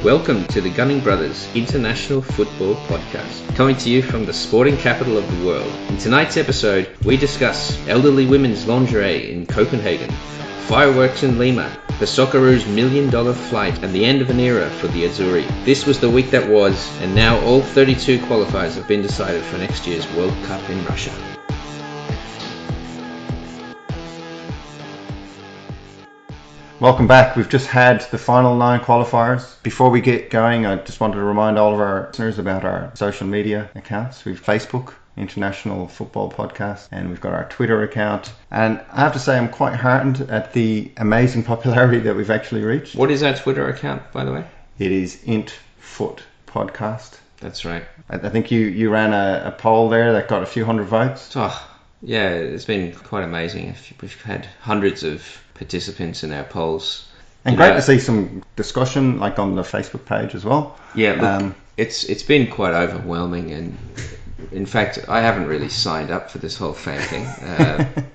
Welcome to the Gunning Brothers International Football Podcast, coming to you from the sporting capital of the world. In tonight's episode, we discuss elderly women's lingerie in Copenhagen, fireworks in Lima, the Socceroos' $1 million flight, and the end of an era for the Azzurri. This was the week that was, and now all 32 qualifiers have been decided for next year's World Cup in Russia. Welcome back. We've just had the final 9 qualifiers. Before we get going, I just wanted to remind all of our listeners about our social media accounts. We've Facebook, International Football Podcast, and we've got our Twitter account. And I have to say I'm quite heartened at the amazing popularity that we've actually reached. What is our Twitter account, by the way? It is IntFoot Podcast. That's right. I think you ran a poll there that got a few hundred votes. Oh, yeah, it's been quite amazing. We've had hundreds of participants in our polls. And great to see some discussion like on the Facebook page as well. Yeah, look, it's been quite overwhelming, and in fact I haven't really signed up for this whole fan thing.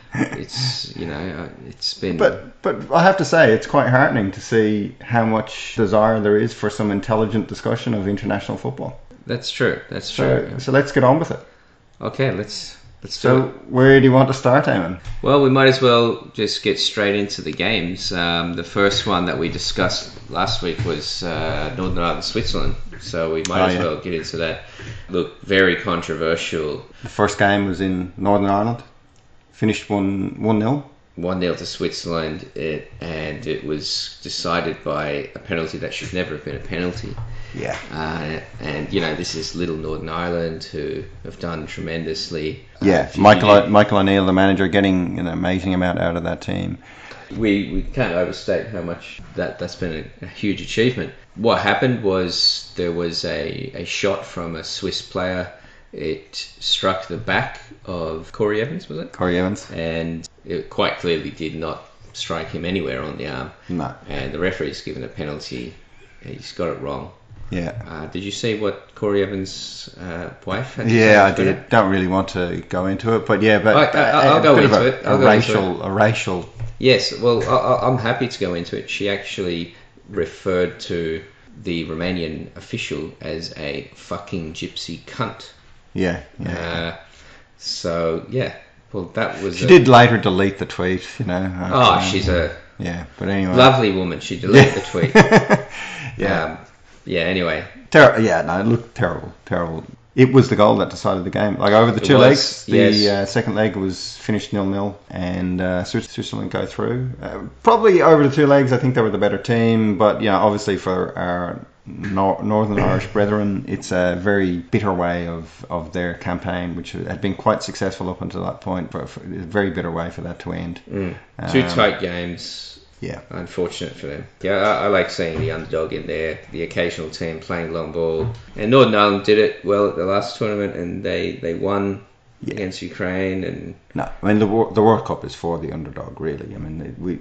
It's been... But I have to say it's quite heartening to see how much desire there is for some intelligent discussion of international football. That's true. So let's get on with it. Okay, let's so where do you want to start, Eamon? Well, we might as well just get straight into the games. The first one that we discussed last week was Northern Ireland, Switzerland. So we might as well get into that. Look, very controversial. The first game was in Northern Ireland. Finished 1-0. 1-0 to Switzerland, and it was decided by a penalty that should never have been a penalty. Yeah. And this is little Northern Ireland, who have done tremendously. Yeah, Michael O'Neill, the manager, getting an amazing amount out of that team. We can't overstate how much that's been a huge achievement. What happened was there was a shot from a Swiss player. It struck the back of Corey Evans, was it? Corey Evans. And it quite clearly did not strike him anywhere on the arm. No. And the referee's given a penalty. He's got it wrong. Yeah. Did you see what Corey Evans' wife had to say? Yeah, I did. Don't really want to go into it, but yeah, but I'll go into it. A racial. Yes. Well, I'm happy to go into it. She actually referred to the Romanian official as a fucking gypsy cunt. Yeah. So yeah. Well, that was. She did later delete the tweet. She's a. Yeah, but anyway. Lovely woman. She deleted the tweet. Yeah. Anyway. It looked terrible. It was the goal that decided the game. Like over the two legs, the second leg was finished 0-0, and Switzerland go through. Probably over the two legs, I think they were the better team. But obviously for our Northern Irish brethren, it's a very bitter way of their campaign, which had been quite successful up until that point. For a very bitter way for that to end. Two tight games. Yeah. Unfortunate for them. Yeah, I like seeing the underdog in there, the occasional team playing long ball. And Northern Ireland did it well at the last tournament, and they won against Ukraine. And no, I mean the World Cup is for the underdog, really. I mean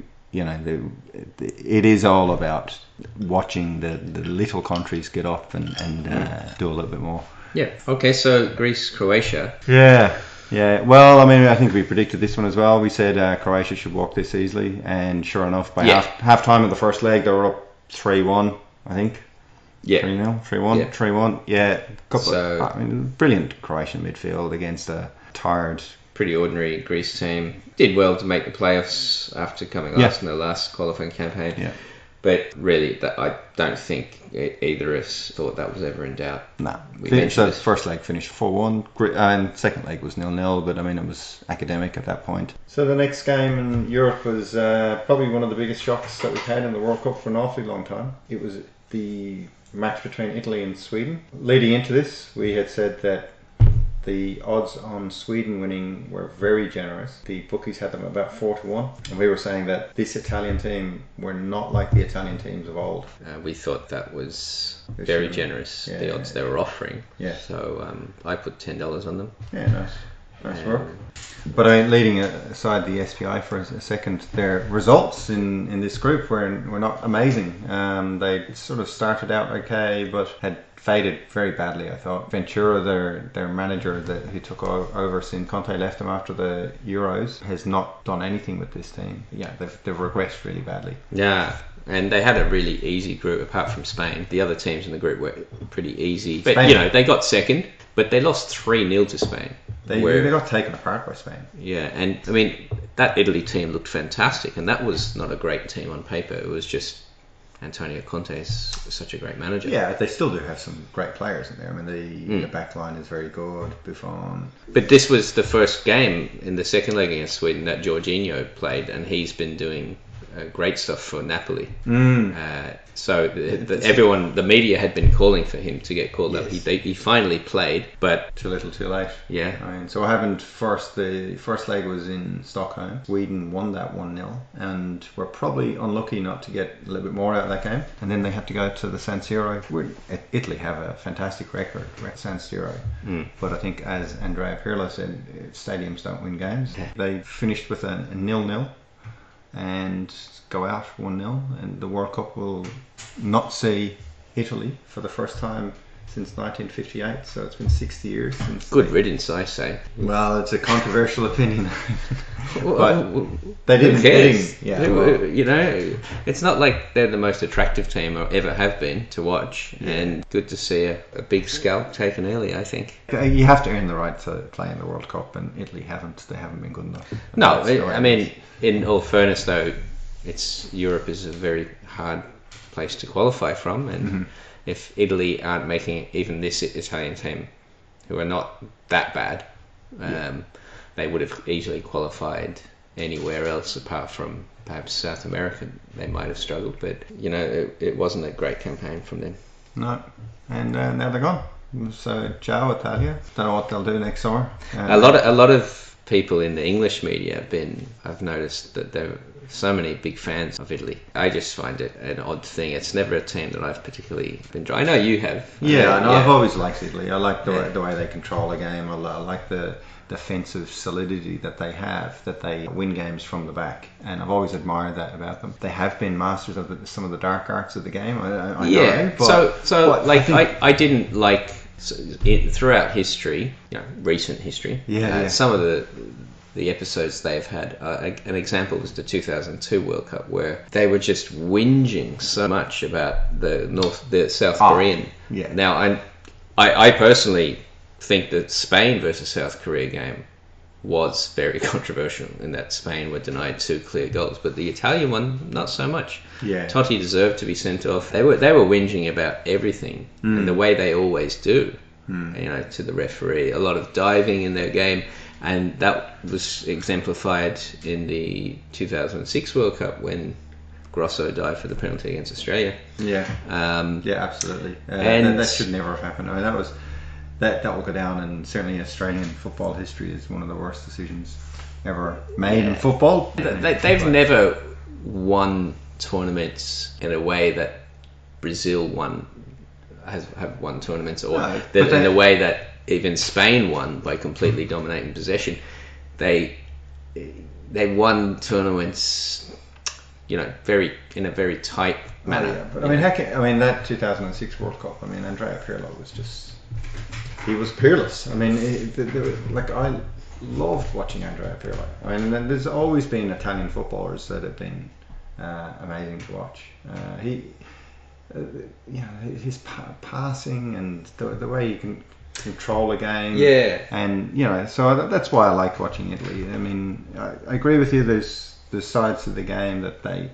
it is all about watching the little countries get up and do a little bit more. Yeah. Okay. So Greece, Croatia. Yeah, well, I mean, I think we predicted this one as well. We said Croatia should walk this easily, and sure enough, by half time of the first leg, they were up 3-1, I think. Yeah. 3-0, 3-1, 3-1. Yeah, brilliant Croatian midfield against a tired... Pretty ordinary Greece team. Did well to make the playoffs after coming last in the last qualifying campaign. Yeah. But really, I don't think either of us thought that was ever in doubt. No. So the first leg finished 4-1, and second leg was 0-0, but I mean, it was academic at that point. So the next game in Europe was probably one of the biggest shocks that we've had in the World Cup for an awfully long time. It was the match between Italy and Sweden. Leading into this, we had said that the odds on Sweden winning were very generous. The bookies had them about 4-1, and we were saying that this Italian team were not like the Italian teams of old. We thought that was very generous, the odds they were offering. Yeah. So I put $10 on them. Yeah, nice. for sure. But leading aside the SPI for a second, their results in this group were not amazing. They sort of started out okay, but had faded very badly, I thought. Ventura, their manager who took over since Conte left them after the Euros, has not done anything with this team. Yeah, they've regressed really badly. Yeah. And they had a really easy group apart from Spain. The other teams in the group were pretty easy. But, Spain, they got second, but they lost 3-0 to Spain. They got taken apart by Spain. Yeah, and I mean, that Italy team looked fantastic, and that was not a great team on paper. It was just Antonio Conte is such a great manager. Yeah, they still do have some great players in there. I mean, the back line is very good, Buffon. But this was the first game in the second leg against Sweden that Jorginho played, and he's been doing great stuff for Napoli. So the media had been calling for him to get called up. He finally played, but too little, too late. Yeah. I mean, so what happened first? The first leg was in Stockholm. Sweden won that 1-0, and were probably unlucky not to get a little bit more out of that game. And then they had to go to the San Siro. Italy have a fantastic record at San Siro, but I think, as Andrea Pirlo said, stadiums don't win games. Yeah. They finished with a 0-0. And go out 1-0, and the World Cup will not see Italy for the first time since 1958. So it's been 60 years since. Good riddance, I say. Well, it's a controversial opinion, but they didn't. It's not like they're the most attractive team or ever have been to watch, and good to see a big scalp taken early, I think. You have to earn the right to play in the World Cup, and Italy haven't. They haven't been good enough. No, I mean, in all fairness, though, Europe is a very hard place to qualify from, and if Italy aren't making even this Italian team, who are not that bad, they would have easily qualified anywhere else apart from perhaps South America. They might have struggled, but it wasn't a great campaign from them. No, and now they're gone. So ciao Italia. Don't know what they'll do next summer. A lot of people in the English media I've noticed that there are so many big fans of Italy. I just find it an odd thing. It's never a team that I've particularly been. I know you have. I've always liked Italy. I like the way they control a game. I like the defensive solidity that they have, that they win games from the back, and I've always admired that about them. They have been masters of some of the dark arts of the game. I know, but I didn't like throughout history, recent history. Some of the episodes they've had. An example was the 2002 World Cup, where they were just whinging so much about the South Korean. Yeah. Now, I personally think that Spain versus South Korea game was very controversial in that Spain were denied 2 clear goals, but the Italian one, not so much. Yeah. Totti deserved to be sent off. They were whinging about everything, and the way they always do. To the referee, a lot of diving in their game, and that was exemplified in the 2006 World Cup when Grosso dived for the penalty against Australia. Yeah, absolutely. And that should never have happened. I mean, that will go down, and certainly Australian football history is one of the worst decisions ever made in football. They've never won tournaments in a way that Brazil have won tournaments, or in a way that even Spain won by completely dominating possession. They won tournaments, in a very tight manner. But that 2006 World Cup. I mean, Andrea Pirlo was he was peerless. I mean, I loved watching Andrea Pirlo. I mean, there's always been Italian footballers that have been amazing to watch. His passing and the way he can control a game. Yeah. And so that's why I like watching Italy. I mean, I agree with you. There's sides to the game that they,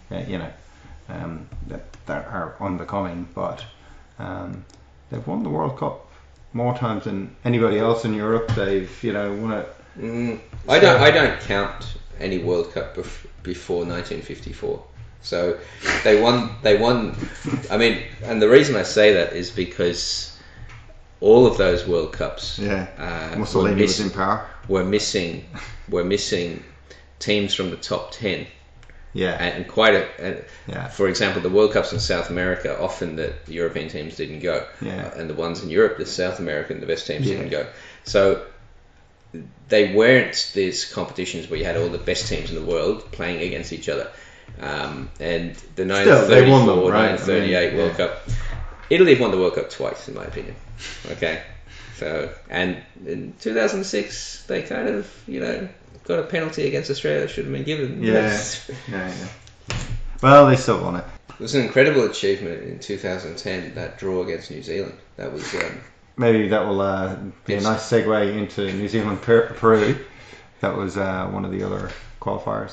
that are unbecoming, but they've won the World Cup more times than anybody else in Europe. They've won it. I don't count any World Cup before 1954. So they won. I mean, and the reason I say that is because all of those World Cups, Mussolini was in power. Were missing teams from the top 10. Yeah, and for example, the World Cups in South America, often the European teams didn't go. Yeah, and the ones in Europe, the South American, the best teams didn't go. So they weren't these competitions where you had all the best teams in the world playing against each other. And the 1934, 1938 World Cup, Italy have won the World Cup twice, in my opinion. Okay, so and in 2006 they kind of got a penalty against Australia that should have been given. Yeah. Well, they still won it. It was an incredible achievement in 2010, that draw against New Zealand. That was maybe that will be a nice segue into New Zealand Peru. That was one of the other qualifiers.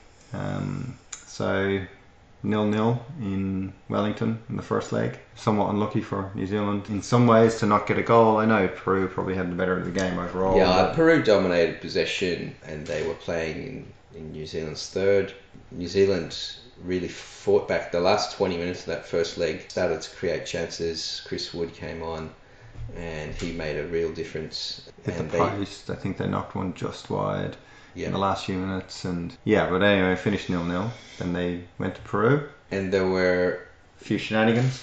So 0-0 in Wellington in the first leg. Somewhat unlucky for New Zealand in some ways to not get a goal. I know Peru probably had the better of the game overall. Yeah, Peru dominated possession and they were playing in New Zealand's third. New Zealand really fought back. The last 20 minutes of that first leg started to create chances. Chris Wood came on and he made a real difference. Hit the post. I think they knocked one just wide in the last few minutes. But anyway, finished 0-0. Then they went to Peru. And there were a few shenanigans,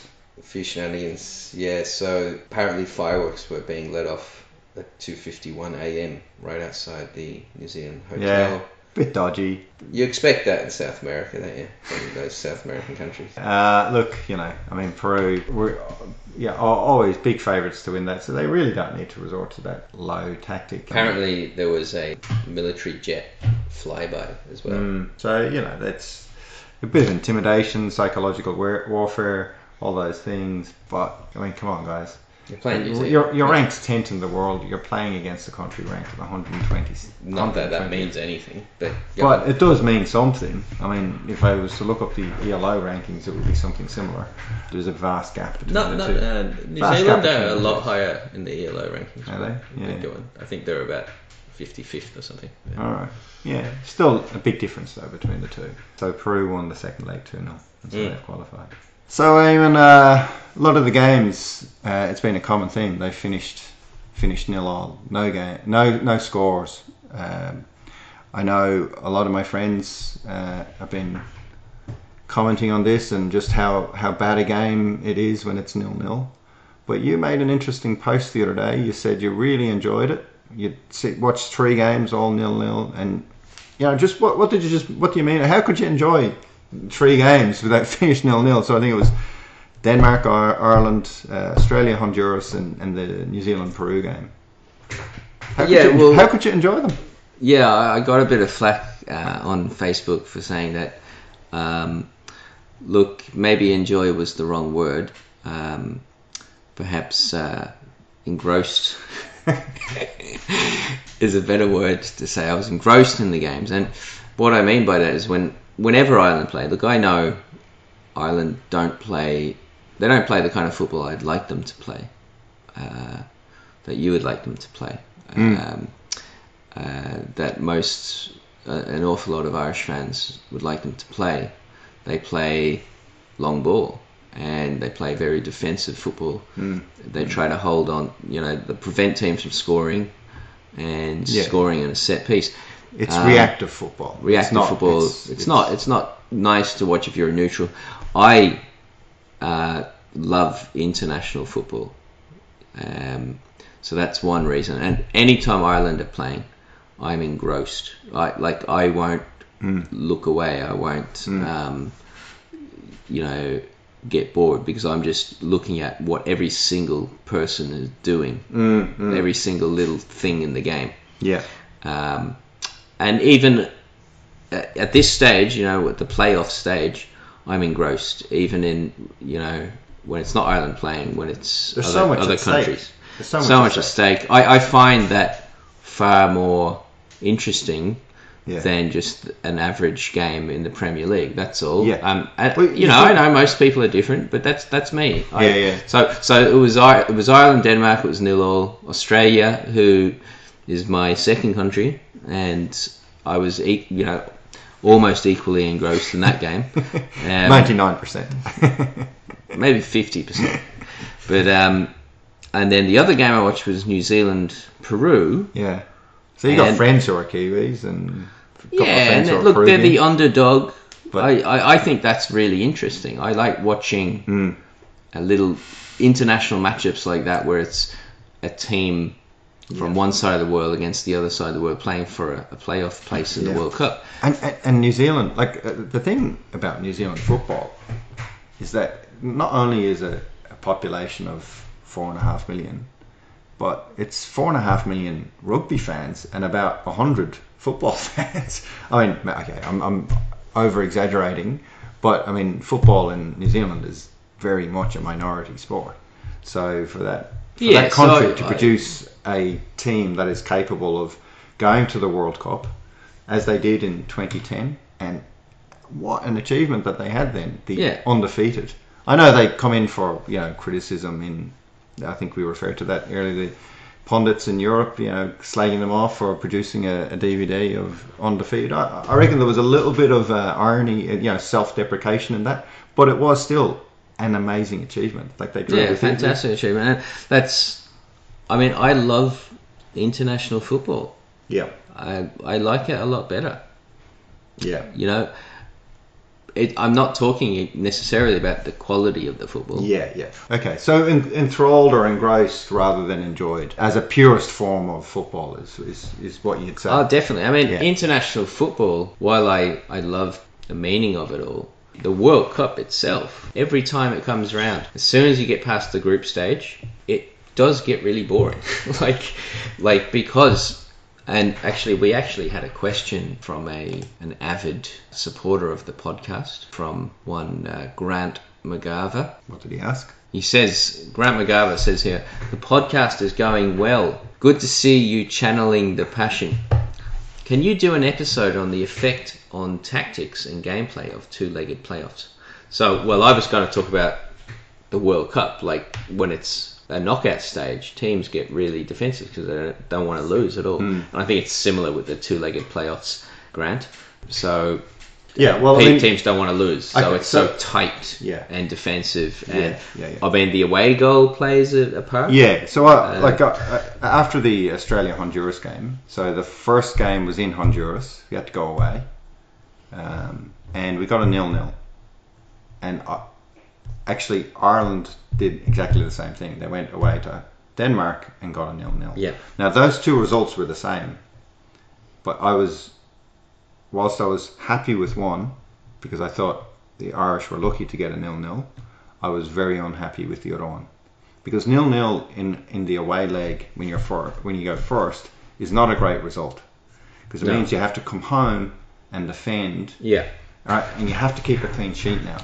yeah. So apparently fireworks were being let off at 2:51 a.m. right outside the New Zealand hotel. Yeah. Bit dodgy. You expect that in South America, don't you? From those South American countries. Look, Peru were always big favourites to win that, so they really don't need to resort to that low tactic. Apparently, there was a military jet flyby as well. So that's a bit of intimidation, psychological warfare, all those things. But come on, guys. You're playing you're ranked 10th in the world. You're playing against a country ranked at 120. Not that means anything, but it does mean something. If I was to look up the ELO rankings, it would be something similar. There's a vast gap between the two. New Zealand are a lot higher in the ELO rankings. Are they? Yeah. I think they're about 55th or something. Yeah. All right. Yeah, still a big difference though between the two. So Peru won the second leg 2-0, and so they've qualified. So even a lot of the games, it's been a common theme. They finished 0-0, no scores. I know a lot of my friends have been commenting on this and just how bad a game it is when it's 0-0. But you made an interesting post the other day. You said you really enjoyed it. You watched 3 games all 0-0, and just what do you mean? How could you enjoy 3 games without finish 0-0? So I think it was Denmark, Ireland, Australia, Honduras, and the New Zealand Peru game. How could you enjoy them? Yeah, I got a bit of flack on Facebook for saying that. Look, maybe enjoy was the wrong word. Perhaps engrossed is a better word to say. I was engrossed in the games, and what I mean by that is whenever Ireland play, look, I know Ireland don't play the kind of football I'd like them to play, that you would like them to play, that an awful lot of Irish fans would like them to play. They play long ball and they play very defensive football. They try to hold on, they prevent teams from scoring and scoring in a set piece. It's reactive football. It's not nice to watch if you're a neutral. I love international football, so that's one reason. And anytime Ireland are playing, I'm engrossed. I won't look away. I won't, get bored, because I'm just looking at what every single person is doing, every single little thing in the game. Yeah. And even at this stage, at the playoff stage, I'm engrossed. Even in, when it's not Ireland playing, when it's other countries. There's so much at stake. I find that far more interesting than just an average game in the Premier League. That's all. Yeah. I know most people are different, but that's me. So it was Ireland, Denmark. It was 0-0. Australia, who is my second country, and I was almost equally engrossed in that game. 99%. Maybe 50%. But and then the other game I watched was New Zealand Peru. Yeah. So you got friends who are Kiwis and they're the underdog. But I think that's really interesting. I like watching a little international matchups like that, where it's a team from one side of the world against the other side of the world, playing for a playoff place in the World Cup. And New Zealand, like the thing about New Zealand football is that not only is a population of 4.5 million, but it's 4.5 million rugby fans and about 100 football fans. I mean, okay, I'm over exaggerating, but I mean, football in New Zealand is very much a minority sport. So for that country to produce a team that is capable of going to the World Cup, as they did in 2010, and what an achievement that they had then, undefeated. I know they come in for criticism. I think we referred to that earlier. The pundits in Europe, slagging them off for producing a DVD of undefeated. I reckon there was a little bit of irony, self-deprecation in that, but it was still an amazing achievement. Like they drew fantastic achievement. And I love international football. Yeah, I like it a lot better. Yeah, I'm not talking necessarily about the quality of the football. Yeah. Okay, so enthralled or engrossed rather than enjoyed as a purest form of football is what you'd say. Oh, definitely. International football, while I love the meaning of it all, the World Cup itself, every time it comes around, as soon as you get past the group stage, it does get really boring. Because... And we actually had a question from an avid supporter of the podcast, from one Grant McGarver. What did he ask? He says, Grant McGarver says here, the podcast is going well. Good to see you channeling the passion. Can you do an episode on the effect on tactics and gameplay of two-legged playoffs? So, I was going to talk about the World Cup, like when it's a knockout stage, teams get really defensive because they don't want to lose at all. And I think it's similar with the two-legged playoffs, Grant. So teams don't want to lose, so it's so tight and defensive. And the away goal plays a part. Yeah. So after the Australia-Honduras game, so the first game was in Honduras. We had to go away, and we got a 0-0. And actually, Ireland did exactly the same thing. They went away to Denmark and got a 0-0. Yeah. Now, those two results were the same. But whilst I was happy with one, because I thought the Irish were lucky to get a 0-0, I was very unhappy with the other one. Because 0-0 in the away leg, when you go first, is not a great result. Because it means you have to come home and defend. Yeah. Right, and you have to keep a clean sheet now.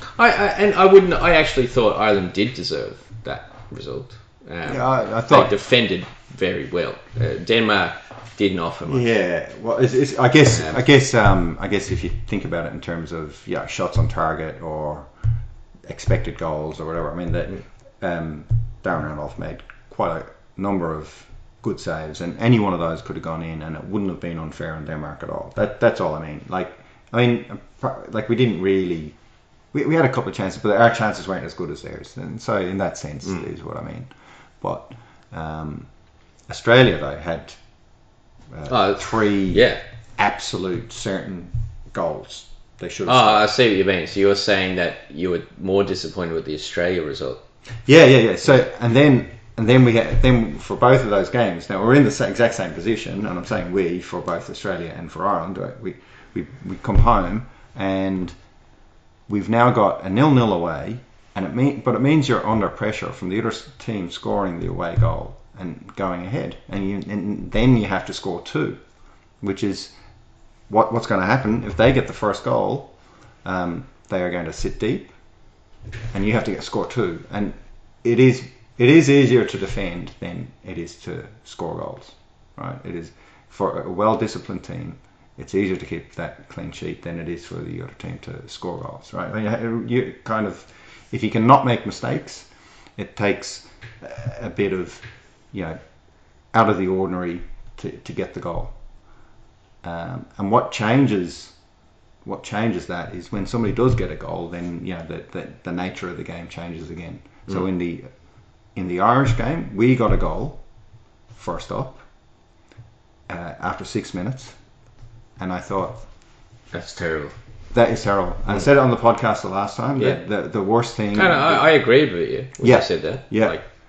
I actually thought Ireland did deserve that result. I thought they defended very well. Denmark didn't offer much. Yeah, well, I guess if you think about it in terms of shots on target or expected goals or whatever, I mean that Darren Randolph made quite a number of good saves, and any one of those could have gone in, and it wouldn't have been unfair on Denmark at all. That's all I mean. We didn't really... We had a couple of chances, but our chances weren't as good as theirs. And so in that sense is what I mean. But Australia, though, had 3 absolute certain goals they should have scored. I see what you mean. So you're saying that you were more disappointed with the Australia result. Yeah. So and then we had for both of those games. Now we're in the exact same position, and I'm saying we for both Australia and for Ireland. We come home and we've now got a 0-0 away, and it means you're under pressure from the other team scoring the away goal and going ahead, and then you have to score 2, which is what's going to happen if they get the first goal. They are going to sit deep, and you have to score 2, and it is easier to defend than it is to score goals, right? It is for a well-disciplined team. It's easier to keep that clean sheet than it is for the other team to score goals, right? I mean, you kind of, if you can not make mistakes, it takes a bit of, out of the ordinary to get the goal. And what changes that is when somebody does get a goal, then the nature of the game changes again. So in the Irish game, we got a goal first up after 6 minutes. And I thought, that's terrible. That is terrible. And I said it on the podcast the last time. The worst thing. I agreed with you when you said that. Yeah.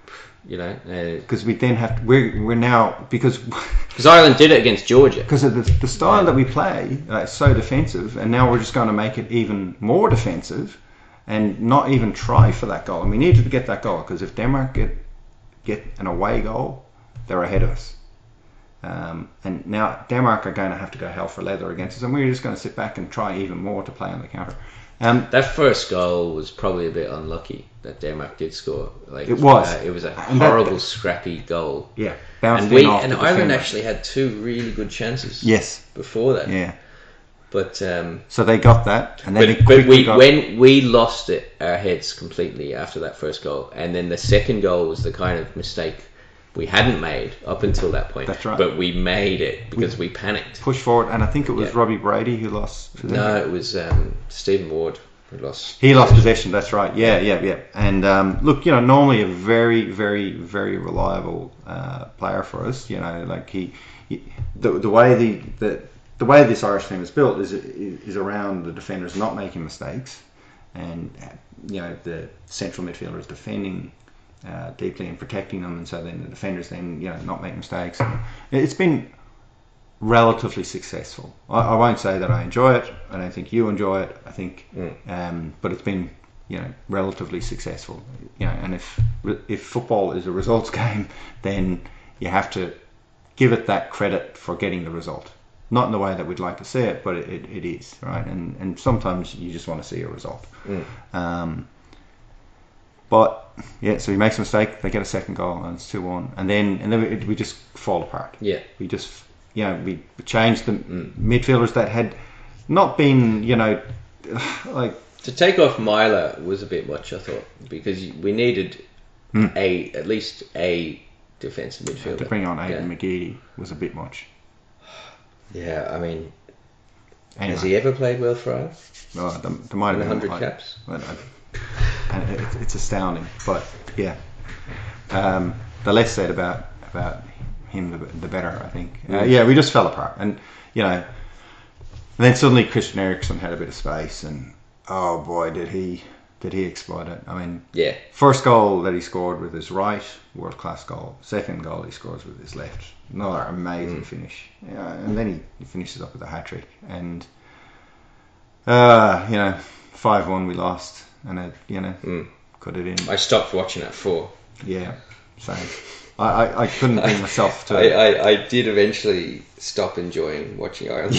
you know, because we then have to, we're now because Ireland did it against Georgia because of the style that we play, it's so defensive, and now we're just going to make it even more defensive and not even try for that goal. And we need to get that goal, because if Denmark get an away goal, they're ahead of us. And now Denmark are going to have to go hell for leather against us, and we're just going to sit back and try even more to play on the counter. That first goal was probably a bit unlucky that Denmark did score. Like it was a horrible, scrappy goal. Yeah, and Ireland actually had two really good chances. Yes, before that. Yeah, but so they got that, and then when we lost our heads completely after that first goal, and then the second goal was the kind of mistake we hadn't made up until that point. That's right. But we made it because we panicked. Pushed forward, and I think it was Robbie Brady who lost. No, it was Stephen Ward who lost. He lost possession. That's right. Yeah. And look, normally a very, very, very reliable player for us. Like the way this Irish team is built is around the defenders not making mistakes, and the central midfielders defending deeply and protecting them, and so then the defenders not make mistakes. And it's been relatively successful. I won't say that I enjoy it. I don't think you enjoy it. I think, but it's been relatively successful. And if football is a results game, then you have to give it that credit for getting the result. Not in the way that we'd like to see it, but it is, right. And sometimes you just want to see a result. But so he makes a mistake, they get a second goal, and it's 2-1, and then we just fall apart. Yeah, we just we changed the midfielders that had not been like to take off Myler was a bit much, I thought, because we needed at least a defensive midfielder. To bring on Aidan McGeady was a bit much. Yeah, I mean, has he ever played well for us? No, there might have been 100 caps. And it's astounding, but the less said about him, the better, I think. We just fell apart, and then suddenly Christian Eriksen had a bit of space, and oh boy, did he exploit it. I mean, first goal that he scored with his right, world class goal. Second goal he scores with his left, another amazing finish. And then he finishes up with a hat trick, and 5-1 we lost. And cut it in. I stopped watching at 4. Yeah, same. I couldn't bring myself to. I did eventually stop enjoying watching Ireland.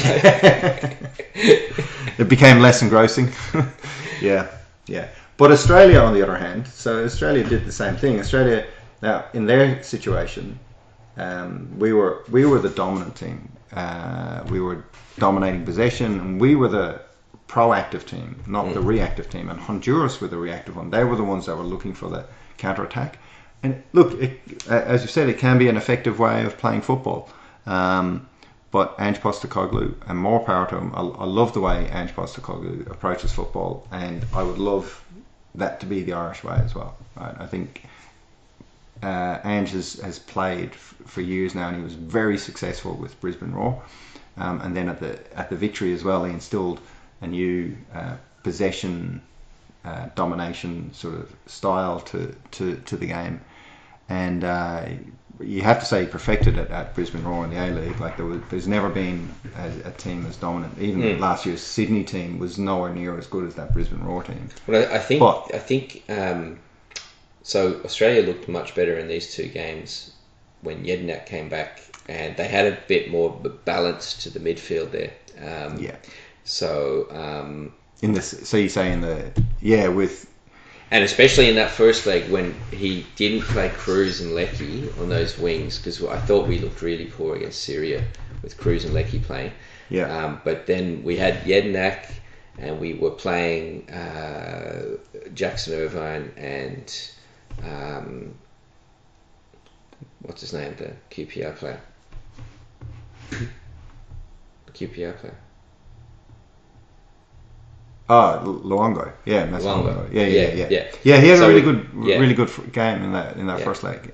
It became less engrossing. Yeah. But Australia, on the other hand, so Australia did the same thing. Australia, now in their situation, we were the dominant team. We were dominating possession, and we were the proactive team, not the reactive team. And Honduras were the reactive one. They were the ones that were looking for the counter-attack. And look, as you said, it can be an effective way of playing football. But Ange Postecoglou, and more power to him, I love the way Ange Postecoglou approaches football, and I would love that to be the Irish way as well. Right? I think Ange has played for years now, and he was very successful with Brisbane Roar. And then at the victory as well, he instilled a new possession domination sort of style to the game, and you have to say he perfected it at Brisbane Roar in the A-League. Like there's never been a team as dominant. Even last year's Sydney team was nowhere near as good as that Brisbane Roar team. Well, I think so Australia looked much better in these two games when Jedinak came back, and they had a bit more balance to the midfield there. So so you say with, and especially in that first leg when he didn't play Cruz and Leckie on those wings, because I thought we looked really poor against Syria with Cruz and Leckie playing. But then we had Jedinak, and we were playing Jackson Irvine and what's his name, the QPR player. Luongo. Yeah, that's Luongo. Yeah. He had a really good game in that first leg.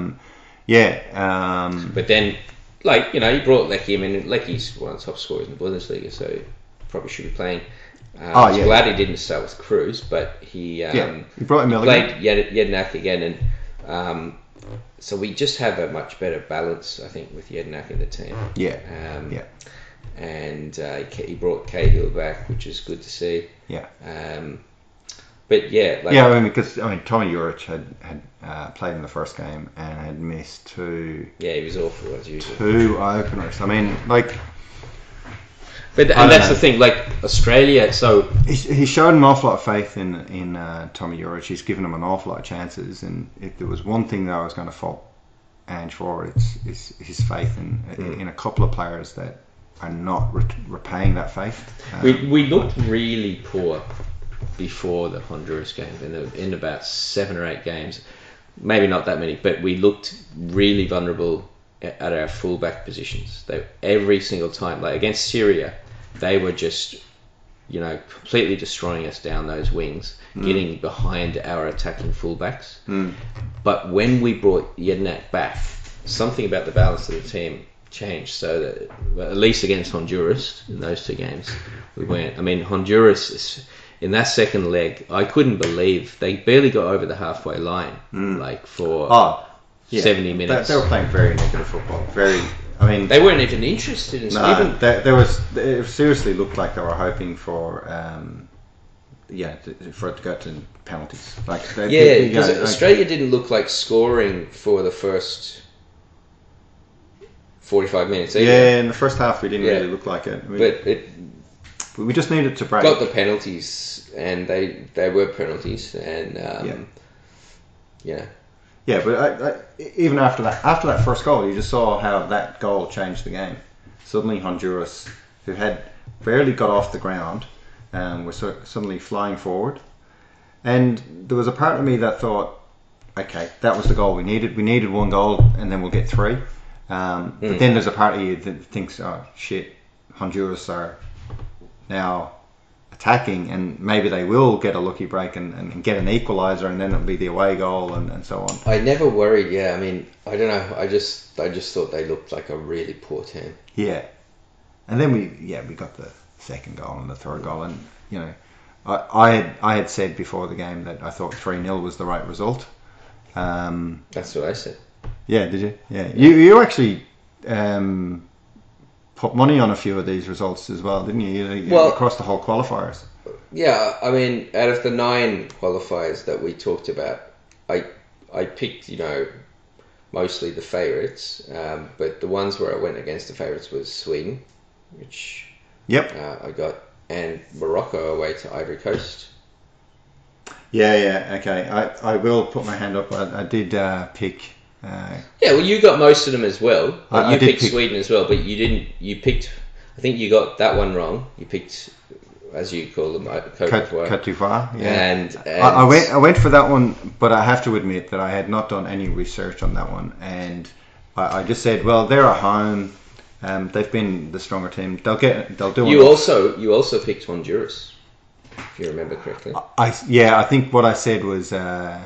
But then, he brought Leckie. I mean, Leckie's one of the top scorers in the Bundesliga, so probably should be playing. Glad he didn't start with Cruz, but he brought him played Jedinak again, and So we just have a much better balance, I think, with Jednak in the team. Yeah. And he brought Cahill back, which is good to see. Yeah. But yeah, because Tommy Juric had played in the first game and had missed two. Yeah, he was awful as usual. Two openers. I mean, like. But that's the thing, like Australia. So he showed an awful lot of faith in Tommy Juric. He's given him an awful lot of chances, and if there was one thing that I was going to fault Ange for, it's his faith in a couple of players that are not repaying that faith. We looked really poor before the Honduras game, in about 7 or 8 games, maybe not that many, but we looked really vulnerable at our fullback positions. Every single time, like against Syria, they were just, completely destroying us down those wings, getting behind our attacking fullbacks. But when we brought Jednak back, something about the balance of the team changed, so that, well, at least against Honduras in those 2 games, we weren't. I mean, Honduras in that second leg, I couldn't believe they barely got over the halfway line, for 70 minutes. They were playing very negative football. They weren't even interested in it seriously looked like they were hoping for for it to go to penalties. Because Australia didn't look like scoring for the first 45 minutes either. Yeah, in the first half we didn't really look like it. We just needed to break. Got the penalties, and they were penalties, and Yeah, but even after that first goal, you just saw how that goal changed the game. Suddenly Honduras, who had barely got off the ground, were suddenly flying forward. And there was a part of me that thought, okay, that was the goal we needed. We needed 1 goal, and then we'll get 3. But then there's a part of you that thinks, oh shit, Honduras are now attacking, and maybe they will get a lucky break and get an equaliser, and then it'll be the away goal and so on. I never worried. I mean, I don't know. I just thought they looked like a really poor team. Yeah, and then we got the second goal and the third goal, and I had said before the game that I thought 3-0 was the right result. That's what I said. Yeah, did you? Yeah, you actually put money on a few of these results as well, didn't you? Across the whole qualifiers. Yeah, I mean, out of the 9 qualifiers that we talked about, I picked, mostly the favourites, but the ones where I went against the favourites was Sweden, which I got, and Morocco away to Ivory Coast. Yeah, okay. I will put my hand up. I did pick... you got most of them as well. You picked Sweden as well, but you didn't. You picked. I think you got that one wrong. You picked, as you call them, Côte d'Ivoire. Yeah. And I went for that one, but I have to admit that I had not done any research on that one, and I just said, well, they're at home. They've been the stronger team. They'll do. You also picked Honduras, if you remember correctly. I think what I said was I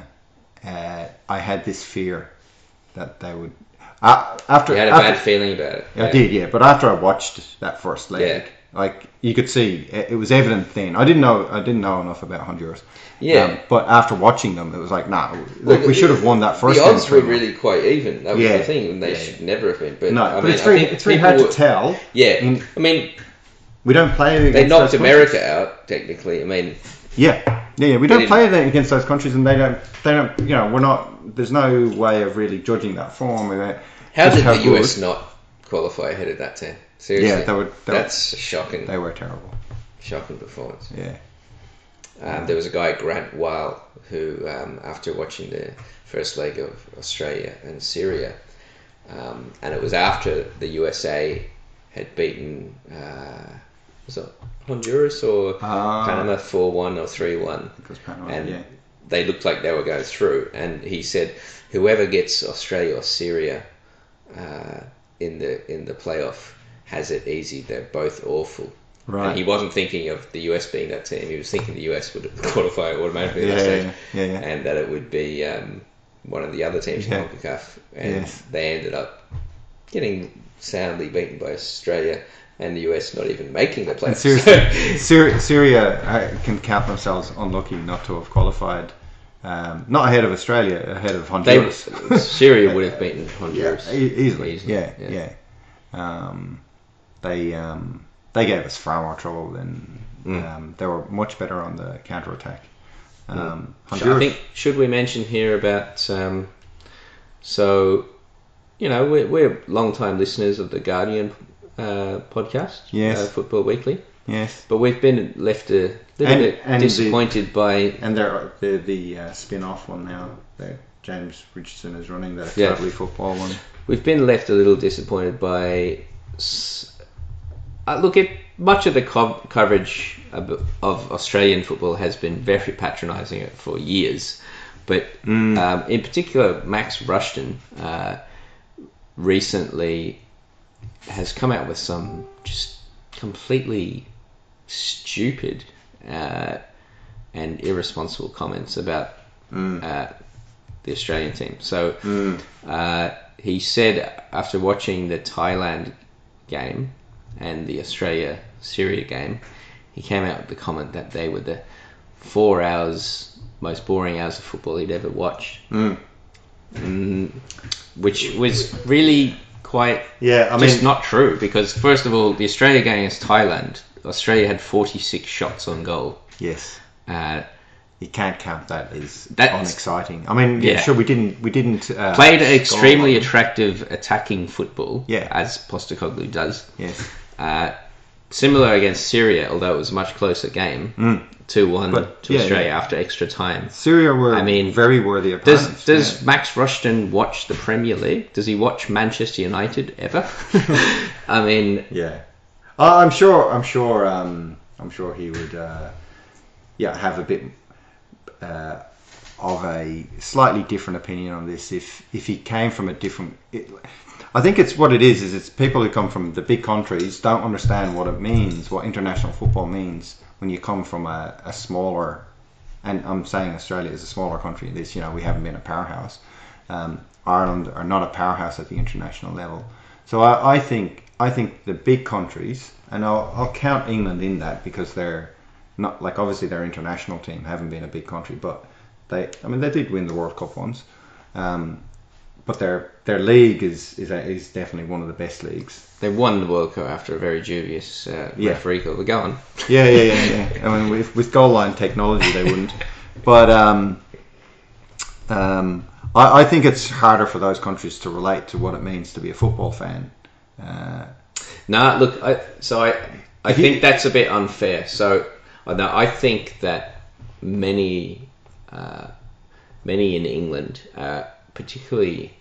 had this fear that they would. You had a bad feeling about it. I did, yeah. But after I watched that first leg, like you could see, it was evident then. I didn't know enough about Honduras. Yeah. But after watching them, it was like, we should have won that first game. The odds were really quite even. That was the thing, and they should never have been. But it's very hard to tell. Yeah. We don't play against. They knocked America out, technically. We don't play against those countries, and they don't. We're not. There's no way of really judging that form. How did the US not qualify ahead of that team? Seriously, that's shocking. They were terrible. Shocking performance. Yeah. There was a guy, Grant Weil, who, after watching the first leg of Australia and Syria, and it was after the USA had beaten, was it Honduras or Panama 4-1 or 3-1? It was Panama, and they looked like they were going through. And he said, whoever gets Australia or Syria in the playoff has it easy. They're both awful. Right. And he wasn't thinking of the US being that team. He was thinking the US would qualify automatically at that stage, and that it would be one of the other teams in CONCACAF. And they ended up getting soundly beaten by Australia, and the US not even making the playoffs. Seriously, Syria can count themselves unlucky not to have qualified Not ahead of Australia, ahead of Honduras. Syria would have beaten Honduras easily. Yeah. They gave us far more trouble than they were much better on the counter attack. I think should we mention here about so we're long-time listeners of the Guardian podcast, yes, Football Weekly. Yes, but we've been left a little bit disappointed by... And they're the spin-off one now that James Richardson is running, that Totally Football one. We've been left a little disappointed by... look, much of the coverage of Australian football has been very patronising for years. But in particular, Max Rushton recently has come out with some just completely stupid and irresponsible comments about the Australian team. So he said after watching the Thailand game and the Australia-Syria game, he came out with the comment that they were the 4 hours most boring hours of football he'd ever watched, which was really quite not true, because first of all, the Australia game against Thailand, Australia had 46 shots on goal. Yes. You can't count that as unexciting. I mean, we didn't played an extremely attractive attacking football, as Postecoglou does. Yes. Similar against Syria, although it was a much closer game, 2-1 to Australia after extra time. Syria were very worthy opponents. Does Max Rushton watch the Premier League? Does he watch Manchester United ever? I mean, I'm sure he would, have a bit of a slightly different opinion on this if he came from a different. I think it's what it is it's people who come from the big countries don't understand what it means, what international football means when you come from a smaller, and I'm saying Australia is a smaller country in this, we haven't been a powerhouse. Ireland are not a powerhouse at the international level. So I think the big countries, and I'll count England in that because they're not, like, obviously their international team haven't been a big country, but they did win the World Cup once. But their league is definitely one of the best leagues. They won the World Cup after a very dubious referee call. We're going. Yeah. I mean, with goal line technology, they wouldn't. But I think it's harder for those countries to relate to what it means to be a football fan. Look, I think that's a bit unfair. So I think that many in England particularly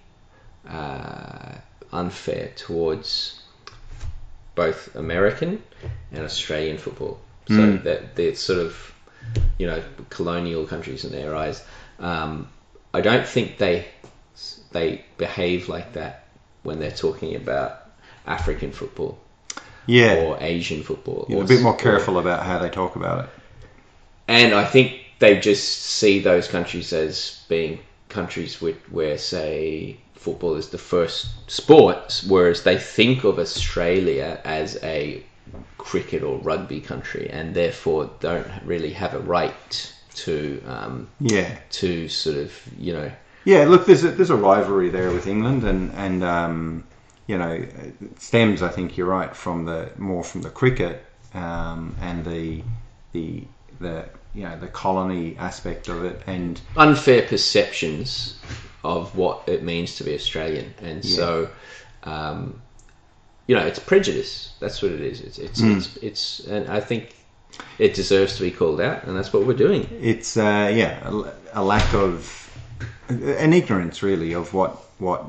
unfair towards both American and Australian football. So that they're sort of, colonial countries in their eyes. I don't think they behave like that when they're talking about African football, or Asian football. Or a bit more careful about how they talk about it. And I think they just see those countries as being countries where, say, football is the first sport, whereas they think of Australia as a cricket or rugby country, and therefore don't really have a right to sort of look, there's a rivalry there with England, and it stems, I think you're right, from the cricket and the colony aspect of it, and unfair perceptions of what it means to be Australian, and so it's prejudice. That's what it is. It's and I think it deserves to be called out, and that's what we're doing. It's a lack of an ignorance, really, of what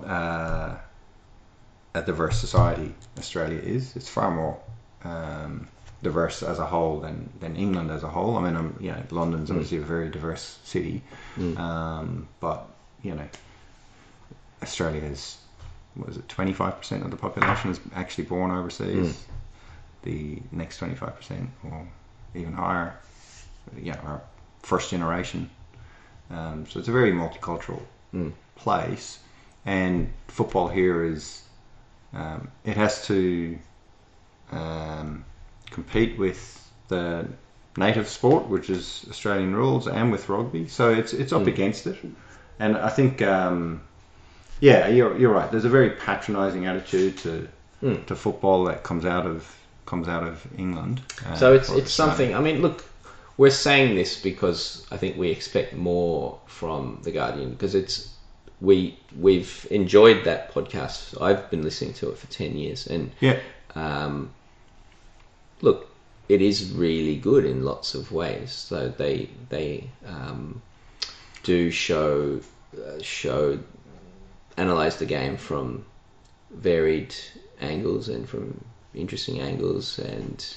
a diverse society Australia is. It's far more diverse as a whole than England as a whole. I mean, London's obviously a very diverse city, but Australia is, 25% of the population is actually born overseas. The next 25%, or even higher, are first generation. So it's a very multicultural place, and football here is it has to compete with the native sport, which is Australian rules, and with rugby. So it's up against it. And I think, you're right. There's a very patronising attitude to football that comes out of England. So it's something. I mean, look, we're saying this because I think we expect more from The Guardian, because we've enjoyed that podcast. I've been listening to it for 10 years, and look, it is really good in lots of ways. So they do show analyze the game from varied angles and from interesting angles, and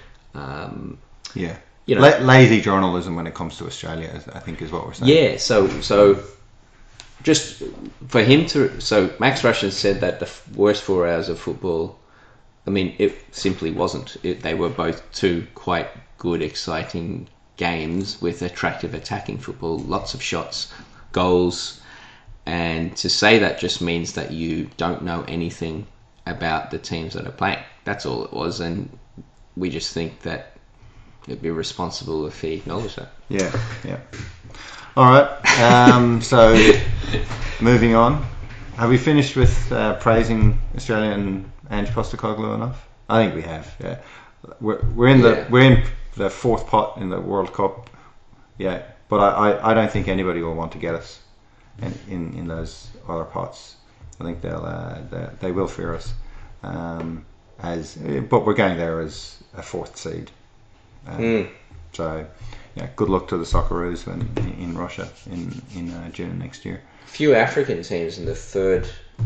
lazy journalism when it comes to Australia, I think, is what we're saying. Yeah, so just for him to... So Max Rushton said that the worst 4 hours of football, I mean, it simply wasn't. They were both two quite good, exciting games with attractive attacking football, lots of shots, goals, and to say that just means that you don't know anything about the teams that are playing. That's all it was, and we just think that it'd be responsible if he acknowledged that. Yeah. All right. So moving on, have we finished with praising Australia and Ange Postecoglou enough? I think we have. Yeah, we're in the fourth pot in the World Cup. Yeah, but I don't think anybody will want to get us in those other pots. I think they will fear us. But we're going there as a fourth seed. So, good luck to the Socceroos in Russia in June next year. A few African teams in the third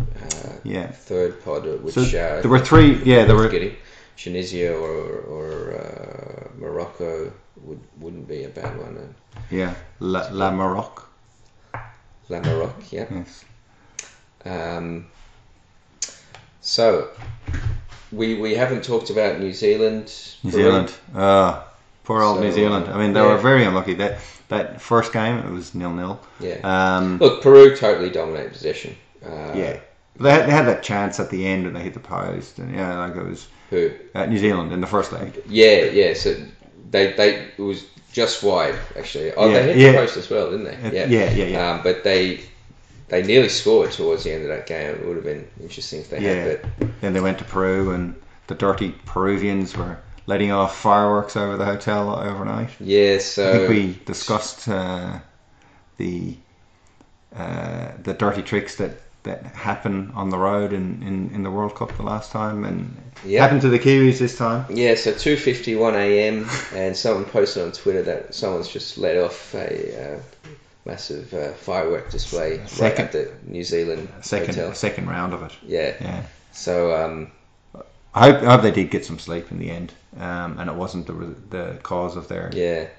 pod, which so there were three. Yeah, there were. Tunisia or Morocco wouldn't be a bad one. Yeah, La Maroc. La Maroc, yeah. Yes. So we haven't talked about New Zealand. Poor old New Zealand. I mean, they were very unlucky. That first game, it was 0-0. Yeah. Look, Peru totally dominated possession. They had that chance at the end and they hit the post, and it was who? New Zealand in the first leg. Yeah. So they it was just wide actually. They hit the post as well, didn't they? Yeah. But they nearly scored towards the end of that game. It would have been interesting if they had. But then they went to Peru, and the dirty Peruvians were letting off fireworks over the hotel overnight. Yeah, so I think we discussed the dirty tricks that happen on the road in the World Cup the last time, and happened to the Kiwis this time. Yeah, so 2:51 a.m. and someone posted on Twitter that someone's just let off a massive firework display right at the New Zealand hotel. Second round of it. Yeah. So I hope they did get some sleep in the end, and it wasn't the cause of their.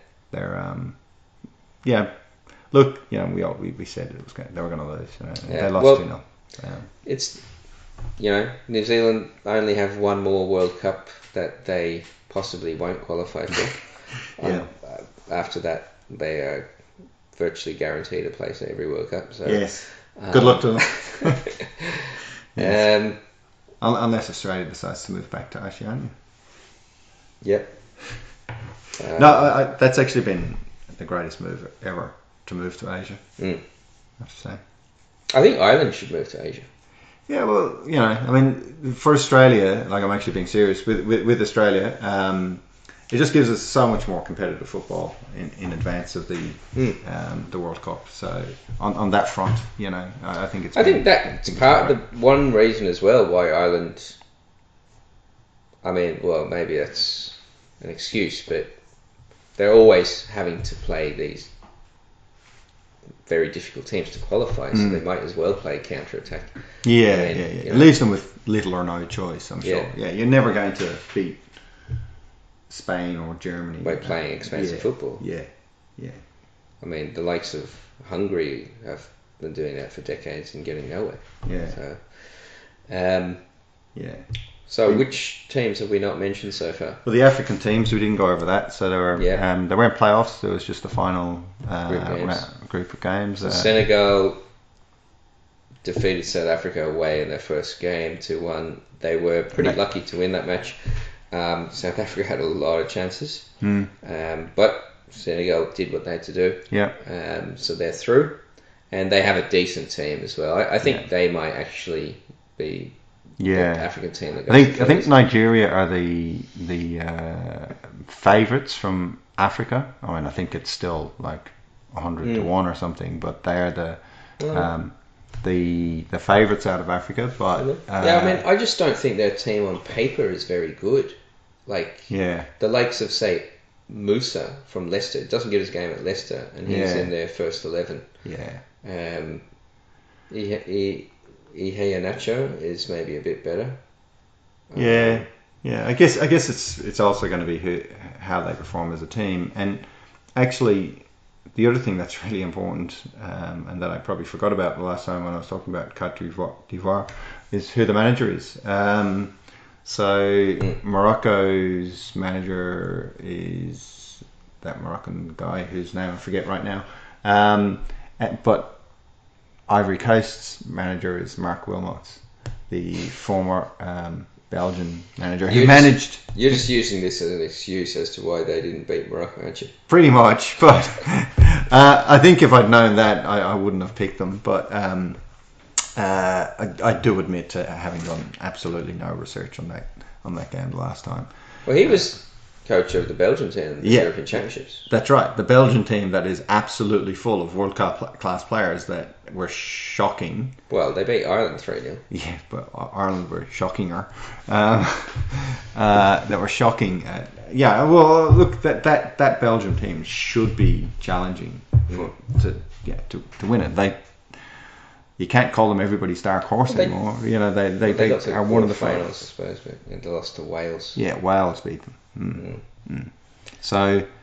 Look, we said they were going to lose. They lost 2-0. It's New Zealand only have one more World Cup that they possibly won't qualify for. After that, they are virtually guaranteed a place in every World Cup. So yes, good luck to them. Yes. Unless Australia decides to move back to Oceania. Yep. No, that's actually been the greatest move ever, to move to Asia. I have to say. I think Ireland should move to Asia. Yeah, well, I mean, for Australia, like, I'm actually being serious with Australia. It just gives us so much more competitive football in advance of the World Cup. So on that front, I think it's. I think that's part of the one reason as well why Ireland. I mean, well, maybe that's an excuse, but they're always having to play these very difficult teams to qualify, so they might as well play counter-attack. Yeah. It leaves them with little or no choice, I'm sure. Yeah, you're never going to beat Spain or Germany by playing expensive football. Yeah. I mean, the likes of Hungary have been doing that for decades and getting nowhere. Yeah. So, So which teams have we not mentioned so far? Well, the African teams, we didn't go over that. So they weren't playoffs. There was just the final group of games. So Senegal defeated South Africa away in their first game 2-1. They were pretty lucky to win that match. South Africa had a lot of chances, but Senegal did what they had to do. Yeah. So they're through, and they have a decent team as well. I think they might actually be the African team that goes. I think Nigeria are the favourites from Africa. I mean, I think it's still like 100 to 1 or something, but they're the favourites out of Africa. But I mean, I just don't think their team on paper is very good. Like the likes of, say, Musa from Leicester doesn't get his game at Leicester, and he's in their first 11. Iheanacho is maybe a bit better. I guess it's also going to be how they perform as a team. And actually, the other thing that's really important, and that I probably forgot about the last time when I was talking about Côte d'Ivoire, is who the manager is. So Morocco's manager is that Moroccan guy whose name I forget right now. But Ivory Coast's manager is Mark Wilmots, the former Belgian manager who managed. You're just using this as an excuse as to why they didn't beat Morocco, aren't you? Pretty much, but I think if I'd known that, I wouldn't have picked them. But I do admit to having done absolutely no research on that game the last time. Well, he was coach of the Belgian team in the European Championships. That's right. The Belgian team that is absolutely full of world-class players that were shocking. Well, they beat Ireland 3-0. Yeah, but Ireland were shockinger. That were shocking. Well, look, that Belgian team should be challenging to win it. You can't call them everybody's dark horse anymore. They are one of the finals, I suppose, but they lost to Wales. Yeah, Wales beat them. So,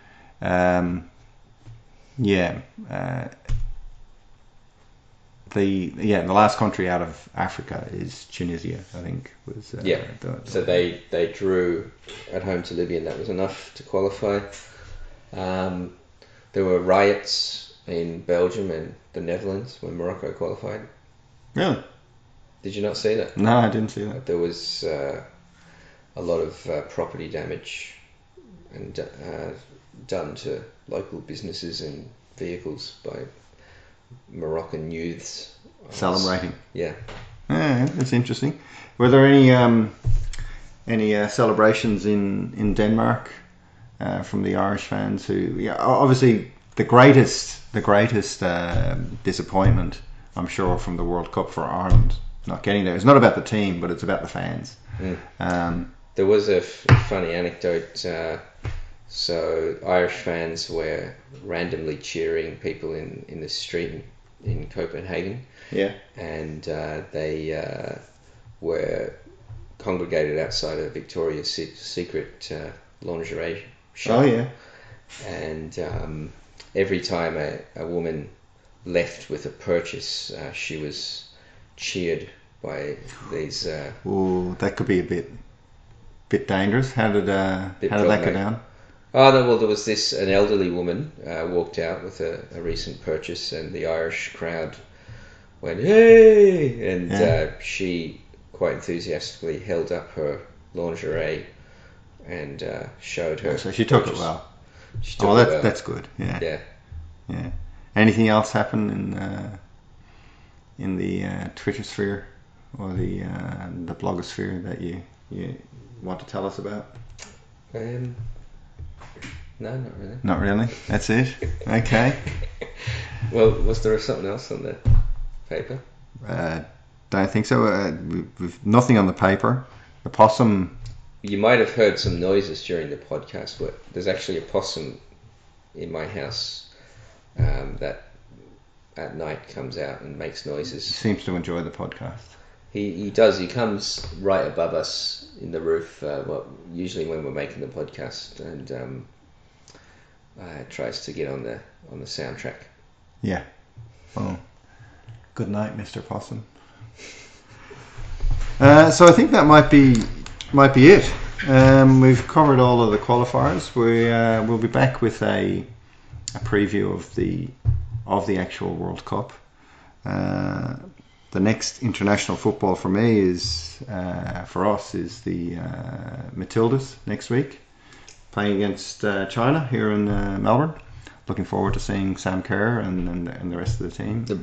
the last country out of Africa is Tunisia, I think. So they drew at home to Libya, and that was enough to qualify. There were riots in Belgium and the Netherlands when Morocco qualified. Really? Did you not see that? No, I didn't see that. There was a lot of property damage and done to local businesses and vehicles by Moroccan youths celebrating. Yeah, that's interesting. Were there any celebrations in Denmark from the Irish fans? Who, obviously the greatest disappointment, I'm sure, from the World Cup for Ireland not getting there. It's not about the team, but it's about the fans. There was a funny anecdote. So Irish fans were randomly cheering people in the street in Copenhagen. Yeah. And they were congregated outside of Victoria's Secret lingerie shop. Oh, yeah. And every time a woman left with a purchase, she was cheered by these... that could be a bit dangerous. How did that go down? Oh, no, well, there was an elderly woman walked out with a recent purchase, and the Irish crowd went, hey! And she quite enthusiastically held up her lingerie and showed her. So she took it well. That's good. Yeah. Anything else happen in the Twitter sphere or the blogosphere that you want to tell us about? No, not really. Not really? That's it? Okay. Well, was there something else on the paper? Don't think so. We've nothing on the paper. The possum... You might have heard some noises during the podcast, but there's actually a possum in my house that at night comes out and makes noises. He seems to enjoy the podcast. He does. He comes right above us in the roof, usually when we're making the podcast, and tries to get on the soundtrack. Yeah. Well, good night, Mr. Possum. So I think that might be it. We've covered all of the qualifiers. We'll be back with a preview of the actual World Cup. The next international football for me is for us is the Matildas next week, playing against China here in Melbourne. Looking forward to seeing Sam Kerr and the rest of the team. The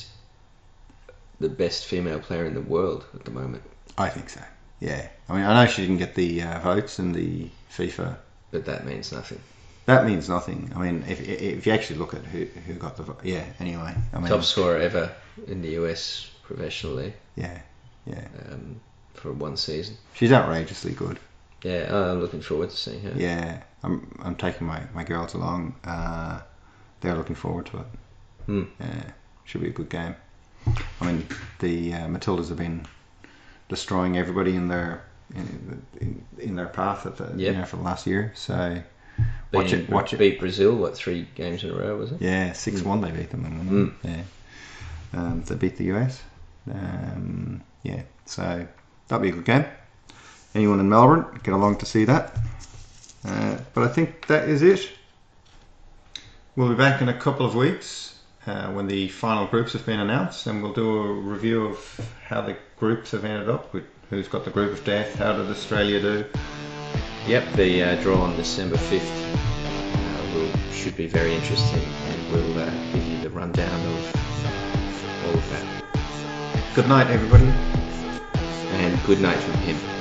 best female player in the world at the moment. I think so. Yeah. I mean, I know she didn't get the votes in the FIFA, but that means nothing. That means nothing. I mean, if you actually look at who got the vote, yeah. Anyway, I mean, top scorer ever in the US professionally. Yeah. For one season. She's outrageously good. Yeah, I'm looking forward to seeing her. Yeah, I'm taking my girls along. They're looking forward to it. Yeah, should be a good game. I mean, the Matildas have been destroying everybody in their path at the for the last year. So watch it. Beat Brazil 3 games in a row, was it? Yeah, 6-1 they beat them. Yeah, they beat the US. Yeah, so that'll be a good game. Anyone in Melbourne, get along to see that. But I think that is it. We'll be back in a couple of weeks when the final groups have been announced, and we'll do a review of how the groups have ended up, with who's got the group of death, how did Australia do. Yep, the draw on December 5th should be very interesting, and we'll give you the rundown of all of that. Good night, everybody. And good night from him.